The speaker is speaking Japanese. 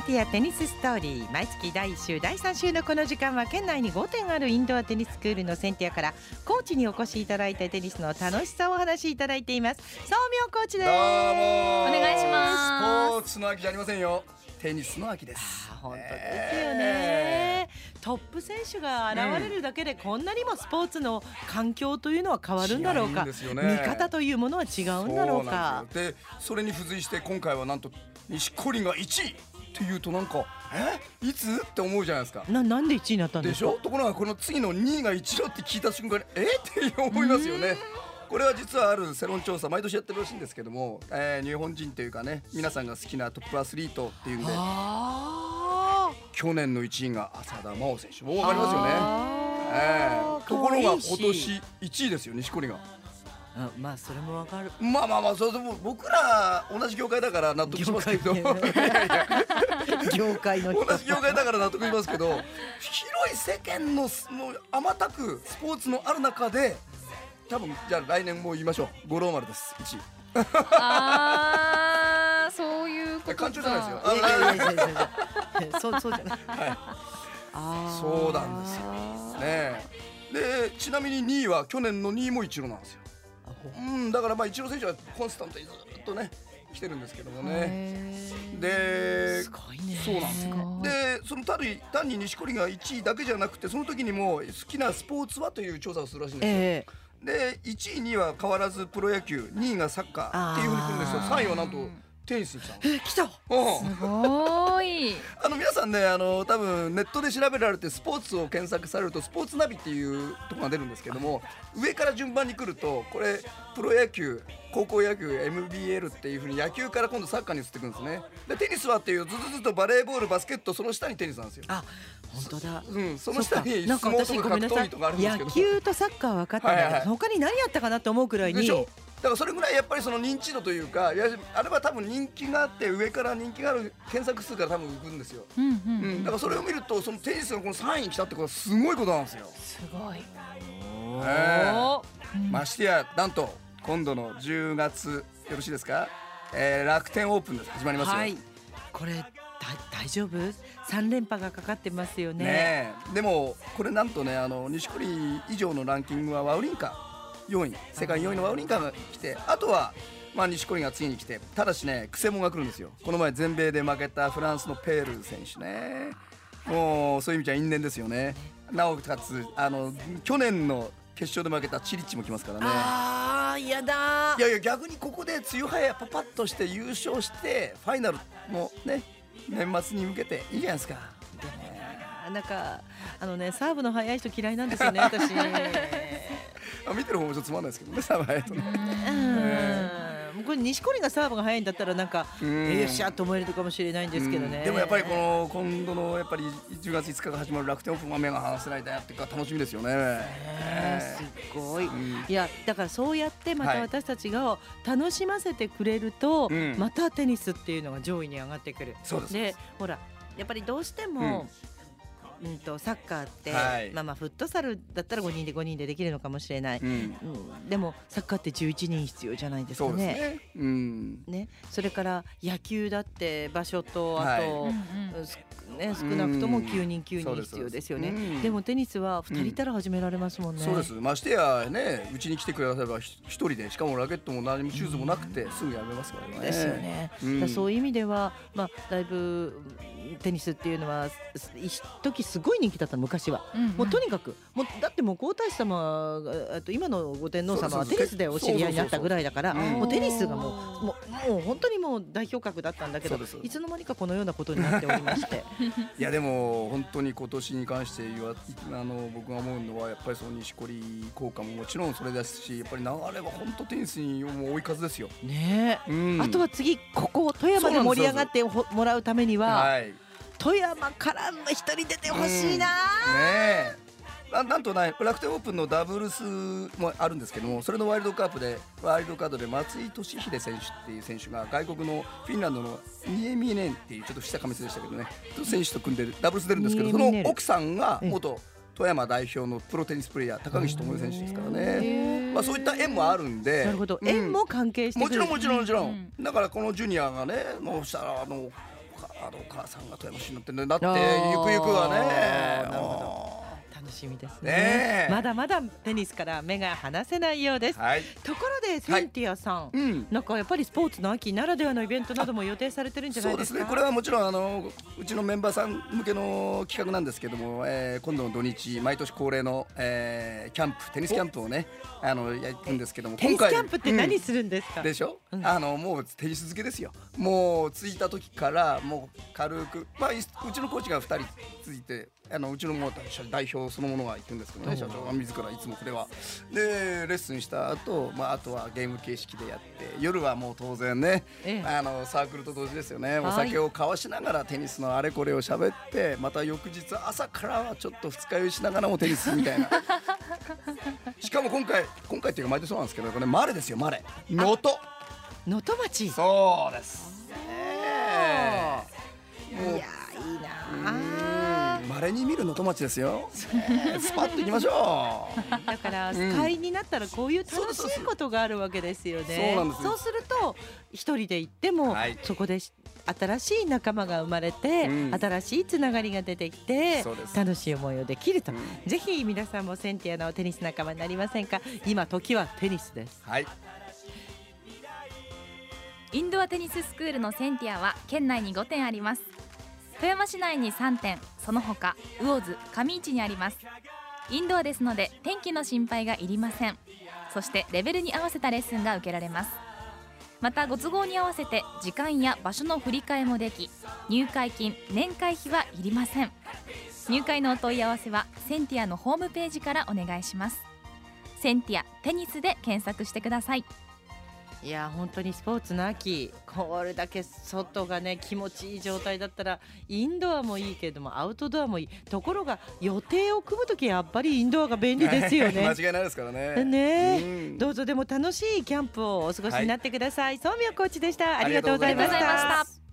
ティアテニスストーリー、毎月第1週第3週のこの時間は県内に5店あるインドアテニススクールのセンティアからコーチにお越しいただいてテニスの楽しさをお話しいただいています。宗明コーチです。 どうもお願いします。 スポーツの秋じゃありませんよ、テニスの秋です。 本当ですよね、トップ選手が現れるだけでこんなにもスポーツの環境というのは変わるんだろうか、 違うんですよね、 見方というものは違うんだろうか。 でそれに付随して今回はなんと錦織が1位っていうとなんかいつって思うじゃないですか。 なんで1位になったんでか。 ですしょ。ところがこの次の2位が1位って聞いた瞬間にって思いますよね。これは実はある世論調査毎年やってるらしいんですけども、日本人というかね、皆さんが好きなトップアスリートっていうんで、去年の1位が浅田真央選手、もう分かりますよね。ところが今年1位ですよ、錦織が。 まあそれもわかる。 まあそれでも僕ら同じ業界だから納得しますけど業界の人同じ業界だから納得しますけど、広い世間のもうあまたくスポーツのある中で、多分じゃあ来年も言いましょう、五郎丸です、1位。 そういうことか。 感情じゃないですよ。 そうじゃない。 そうなんですよね。でちなみに2位は去年の2位もイチローなんですよ。だからまあイチロー選手はコンスタントにずっとね来てるんですけどもね。ですごいね。 そうなんですよ。でその単に錦織が1位だけじゃなくて、その時にも好きなスポーツはという調査をするらしいんですよ。で1位2位は変わらずプロ野球、2位がサッカーっていう風に来るんですよ。3位はなんとテニスに来たの。 来た。 すごい。 皆さんね、多分ネットで調べられてスポーツを検索されるとスポーツナビっていうところが出るんですけども、上から順番に来るとこれプロ野球、高校野球、 MBL っていう風に野球から今度サッカーに移っていくんですね。でテニスはっていうずっとバレーボール、バスケット、その下にテニスなんですよ。 本当だ。 その下に相撲とか格闘技とかあるんですけど、 野球とサッカーは分かったんだけど、他に何やったかなと思うくらいに。 でしょ。だからそれぐらいやっぱりその認知度というか、あれは多分人気があって、上から人気がある検索数から多分浮くんですよ。だからそれを見ると、そのテニスのこの3位に来たってことはすごいことなんですよ。 すごい。 ましてやなんと今度の10月よろしいですか、楽天オープンです、始まりますよ。 これ大丈夫？3連覇がかかってますよね。 でもこれなんとね、錦織以上のランキングはワウリンカ4位、世界4位のワウリンカが来て、あとは錦織が次に来て、ただしね、クセモンが来るんですよ。この前全米で負けたフランスのペール選手ね、もうそういう意味じゃ因縁ですよね。なおかつ去年の決勝で負けたチリッチも来ますからね。 やだ。 いや逆にここで梅雨早パパッとして優勝してファイナルもね、年末に向けていいじゃないですか。 なんかサーブの速い人嫌いなんですよね、私。 見てる方もちょっとつまんないですけどね、サーブ速いとね。 これ錦織がサーブが速いんだったらなんかよっしゃと思えるかもしれないんですけどね。 でもやっぱり今度のやっぱり10月5日が始まる楽天オープンは目が離せないだっていうか楽しみですよね。 すごい。いやだからそうやってまた私たちが楽しませてくれると、またテニスっていうのが上位に上がってくる。でほらやっぱりどうしても、サッカーって、フットサルだったら5人でできるのかもしれない、でもサッカーって11人必要じゃないですかね。それから野球だって場所とあと、少なくとも9人必要ですよね。でもテニスは2人いたら始められますもんね。 そうです。ましてやね、うちに来てくれれば1人で、しかもラケットも何もシューズもなくてすぐやめますからね。 ですよね。そういう意味ではだいぶテニスっていうのは一時すごい人気だったの、昔は。もうとにかくだってもう皇太子様あと今のご天皇様はテニスでお知り合いになったぐらいだから、もうテニスがもう本当にもう代表格だったんだけど、いつの間にかこのようなことになっておりまして。 いやでも本当に今年に関して僕が思うのは、やっぱりその錦織効果ももちろんそれですし、やっぱり流れは本当テニスにもう追い風ですよね。 あとは次ここ富山で盛り上がってもらうためには、富山からの一人出てほしいな。 なんと楽天オープンのダブルスもあるんですけども、それのワイルドカードで松井俊秀選手っていう選手が外国のフィンランドのニエミネンっていうちょっとした噛みでしたけどね、選手と組んでダブルス出るんですけど、その奥さんが元富山代表のプロテニスプレーヤー高岸智美選手ですからね。そういった縁もあるんで。 なるほど、縁も関係してくる。 もちろんだからこのジュニアがね、もうしたらお母さんが富山市になってるんだってゆくゆくはね。 なるほど、楽しみですね。まだまだテニスから目が離せないようです。 はい、 ところでセンティアさん、なんかやっぱりスポーツの秋ならではのイベントなども予定されてるんじゃないですか。 そうですね、これはもちろんうちのメンバーさん向けの企画なんですけども、今度の土日毎年恒例の、キャンプ、テニスキャンプをねやるんですけども、 テニスキャンプって何するんですか。 でしょ、もうテニス漬けですよ。もう着いた時からもう軽く、うちのコーチが2人ついて、うちのもう代表そのものが行くんですけどね、社長が自らいつもこれはでレッスンした後、あとはゲーム形式でやって、夜はもう当然ね、サークルと同時ですよね、お酒を交わしながらテニスのあれこれを喋って、また翌日朝からはちょっと二日酔いしながらもテニスみたいなしかも今回っていうか毎年そうなんですけど、これマレですよ、マレ能登町。 そうです、 もういやいいな、 稀に見る能登町ですよ。スパッと行きましょう。だから会員になったらこういう楽しいことがあるわけですよね。 そうなんです。 そうすると一人で行っても、そこで新しい仲間が生まれて、新しいつながりが出てきて、楽しい思いをできると、ぜひ皆さんもセンティアのテニス仲間になりませんか。今時はテニスです。 はい。 インドアテニススクールのセンティアは県内に5店あります。富山市内に3店、その他魚津、上市にあります。インドアですので天気の心配がいりません。そしてレベルに合わせたレッスンが受けられます。またご都合に合わせて時間や場所の振り替えもでき、入会金、年会費はいりません。入会のお問い合わせはセンティアのホームページからお願いします。センティアテニスで検索してください。 いや本当にスポーツの秋、これだけ外がね気持ちいい状態だったらインドアもいいけれどもアウトドアもいい。ところが予定を組むときやっぱりインドアが便利ですよね。 間違いないですからね。 どうぞでも楽しいキャンプをお過ごしになってください。宗美代コーチでした。ありがとうございました。